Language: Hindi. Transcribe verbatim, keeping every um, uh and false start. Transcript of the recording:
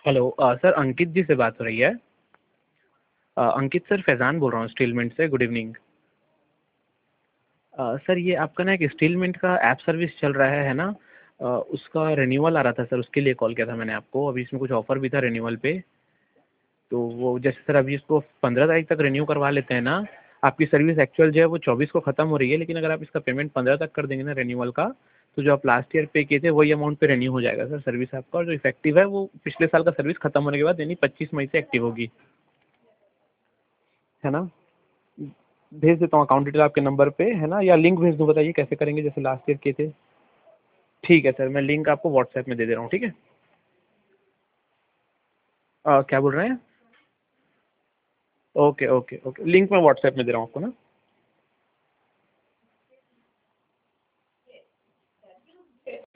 हेलो अ, सर अंकित जी से बात हो रही है। अ, अंकित सर फैज़ान बोल रहा हूँ स्टीलमिंट से। Good evening. अ, सर ये आपका ना एक स्टीलमिंट का ऐप सर्विस चल रहा है है ना? अ, उसका रिन्यूअल आ रहा था सर, उसके लिए कॉल किया था मैंने आपको। अभी इसमें कुछ ऑफ़र भी था रिन्यूअल पे। तो वो जैसे सर अभी इसको पंद्रह तारीख तक रिन्यू करवा लेते हैं ना। आपकी सर्विस एक्चुअल जो है वो चौबीस को ख़त्म हो रही है, लेकिन अगर आप इसका पेमेंट पंद्रह तक कर देंगे ना रिन्यूअल का, तो जो आप लास्ट ईयर पे किए थे वही अमाउंट पे रिन्यू हो जाएगा सर सर्विस आपका। और जो इफेक्टिव है वो पिछले साल का सर्विस खत्म होने के बाद यानी पच्चीस मई से एक्टिव होगी, है ना? भेज देता हूँ अकाउंट डिटेल आपके नंबर पे, है ना? या लिंक भेज दूँ, बताइए कैसे करेंगे जैसे लास्ट ईयर किए थे। ठीक है सर, मैं लिंक आपको व्हाट्सएप में दे दे रहा हूँ, ठीक है? अ, क्या बोल रहे हैं? ओके ओके ओके, लिंक मैं व्हाट्सएप में दे रहा हूँ आपको ना।